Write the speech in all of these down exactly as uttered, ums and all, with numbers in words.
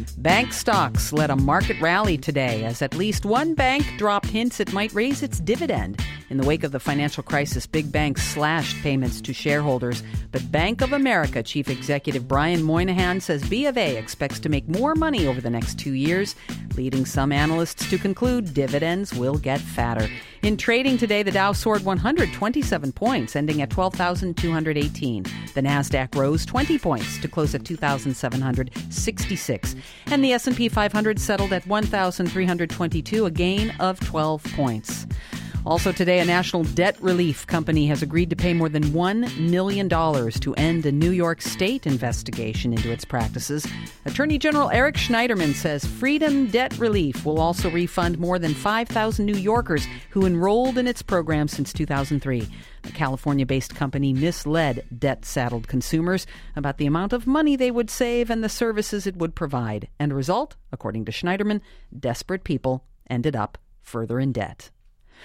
Bank stocks led a market rally today as at least one bank dropped hints it might raise its dividend. In the wake of the financial crisis, big banks slashed payments to shareholders. But Bank of America Chief Executive Brian Moynihan says B of A expects to make more money over the next two years, leading some analysts to conclude dividends will get fatter. In trading today, the Dow soared one hundred twenty-seven points, ending at twelve thousand two hundred eighteen. The Nasdaq rose twenty points to close at two thousand seven hundred sixty-six. And the S and P five hundred settled at one thousand three hundred twenty-two, a gain of twelve points. Also today, a national debt relief company has agreed to pay more than one million dollars to end a New York State investigation into its practices. Attorney General Eric Schneiderman says Freedom Debt Relief will also refund more than five thousand New Yorkers who enrolled in its program since two thousand three. The California-based company misled debt-saddled consumers about the amount of money they would save and the services it would provide. And the result, according to Schneiderman, desperate people ended up further in debt.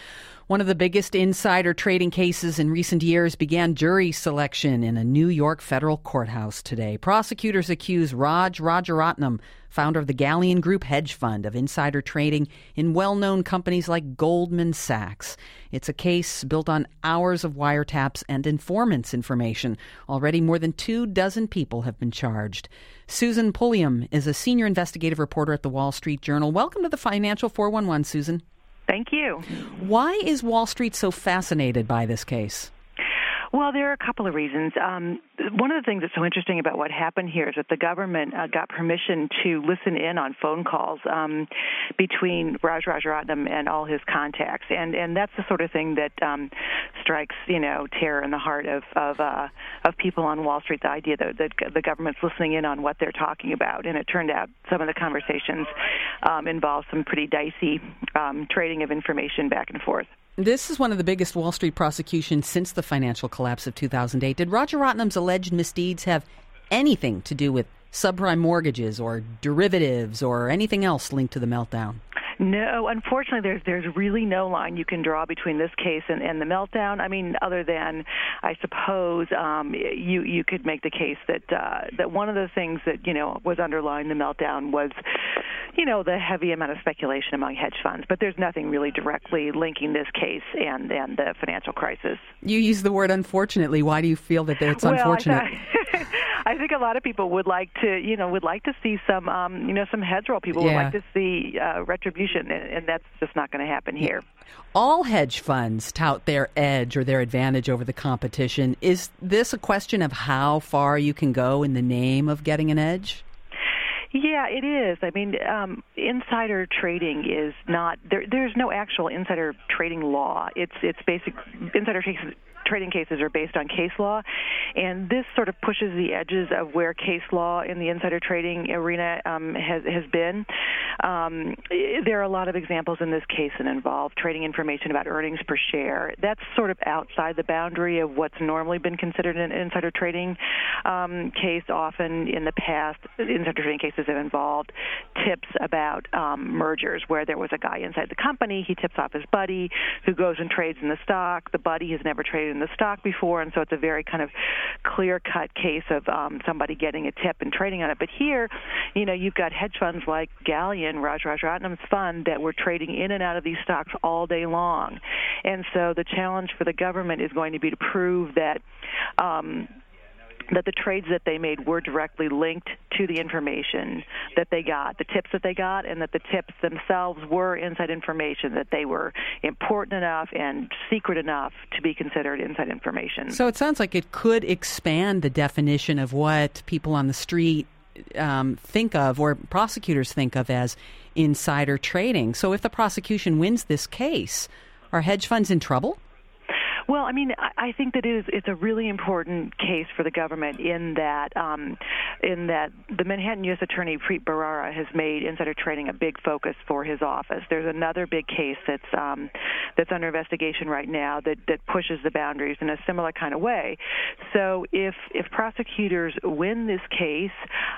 One of the biggest insider trading cases in recent years began jury selection in a New York federal courthouse today. Prosecutors accuse Raj Rajaratnam, founder of the Galleon Group hedge fund, of insider trading in well-known companies like Goldman Sachs. It's a case built on hours of wiretaps and informants' information. Already more than two dozen people have been charged. Susan Pulliam is a senior investigative reporter at the Wall Street Journal. Welcome to the Financial four one one, Susan. Thank you. Why is Wall Street so fascinated by this case? Well, there are a couple of reasons. Um, one of the things that's so interesting about what happened here is that the government uh, got permission to listen in on phone calls um, between Raj Rajaratnam and all his contacts, and and that's the sort of thing that um, strikes, you know, terror in the heart of of, uh, of people on Wall Street. The idea that, that the government's listening in on what they're talking about, and it turned out some of the conversations um, involved some pretty dicey um, trading of information back and forth. This is one of the biggest Wall Street prosecutions since the financial collapse of two thousand eight. Did Rajaratnam's alleged misdeeds have anything to do with subprime mortgages or derivatives or anything else linked to the meltdown? No, unfortunately, there's there's really no line you can draw between this case and, and the meltdown. I mean, other than, I suppose, um, you you could make the case that uh, that one of the things that, you know, was underlying the meltdown was, you know, the heavy amount of speculation among hedge funds. But there's nothing really directly linking this case and, and the financial crisis. You use the word unfortunately. Why do you feel that it's well, unfortunate? I, I think a lot of people would like to, you know, would like to see some, um, you know, some heads roll. People yeah. would like to see uh, retribution, and, and that's just not going to happen here. All hedge funds tout their edge or their advantage over the competition. Is this a question of how far you can go in the name of getting an edge? Yeah, it is. I mean, um, insider trading is not there. There's no actual insider trading law. It's it's basic insider trading. Trading cases are based on case law, and this sort of pushes the edges of where case law in the insider trading arena um, has has been. Um, there are a lot of examples in this case that involve trading information about earnings per share. That's sort of outside the boundary of what's normally been considered an insider trading um, case. Often in the past, insider trading cases have involved tips about um, mergers, where there was a guy inside the company, he tips off his buddy who goes and trades in the stock. The buddy has never traded in the stock before, and so it's a very kind of clear-cut case of um, somebody getting a tip and trading on it. But here, you know, you've got hedge funds like Galleon, Raj Rajaratnam's fund, that were trading in and out of these stocks all day long. And so the challenge for the government is going to be to prove that um, that the trades that they made were directly linked to the information that they got, the tips that they got, and that the tips themselves were inside information, that they were important enough and secret enough to be considered inside information. So it sounds like it could expand the definition of what people on the street um, think of, or prosecutors think of, as insider trading. So if the prosecution wins this case, are hedge funds in trouble? Well, I mean, I think that it is, it's a really important case for the government in that um, in that the Manhattan U S Attorney Preet Bharara has made insider trading a big focus for his office. There's another big case that's um, that's under investigation right now that, that pushes the boundaries in a similar kind of way. So if if prosecutors win this case,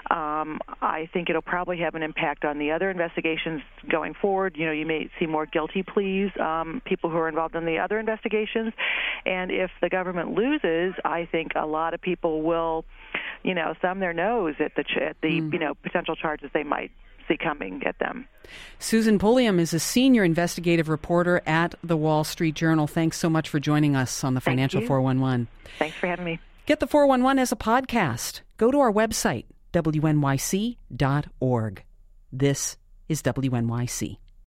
um, I think it'll probably have an impact on the other investigations going forward. You know, you may see more guilty pleas, um, people who are involved in the other investigations. And if the government loses, I think a lot of people will you know, thumb their nose at the, ch- at the Mm. you know, potential charges they might see coming at them. Susan Pulliam is a senior investigative reporter at the Wall Street Journal. Thanks so much for joining us on the Thank Financial you. four one one. Thanks for having me. Get the four one one as a podcast. Go to our website, W N Y C dot org. This is W N Y C.